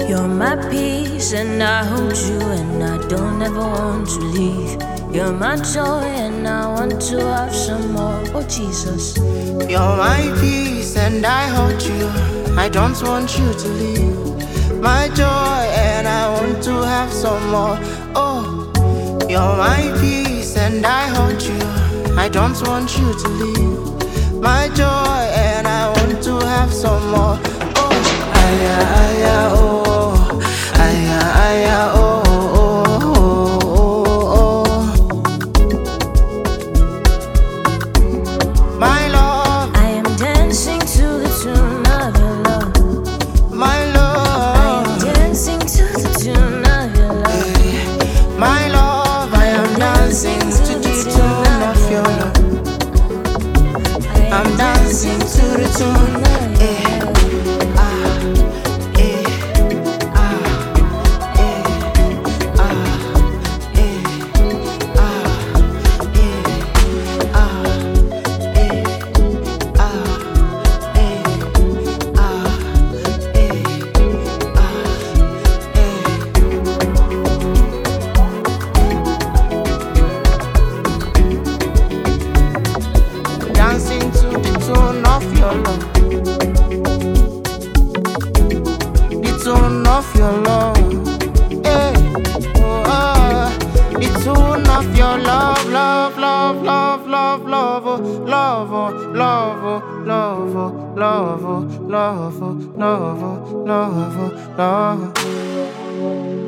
You're my peace and I hold you and I don't ever want to leave. You're my joy and I want to have some more. Oh Jesus. You're my peace and I hold you. I don't want you to leave. My joy and I want to have some more. Oh, you're my peace and I hold you. I don't want you to leave. My joy and I want to have some more. Oh, aya, aya, oh, aya, aya, oh, oh, oh, oh. My love, I am dancing to the tune of your love. my I love, am dancing to the tune of your love. my love, I am dancing to the tune of your love. I'm dancing to the tune. Dancing to the tune of your love. The tune of your love. Hey. Oh, the tune of your love, love, love, love, love, love, oh, love, oh, love, oh, love, oh, love, oh, love, oh, love, oh, love, oh, love.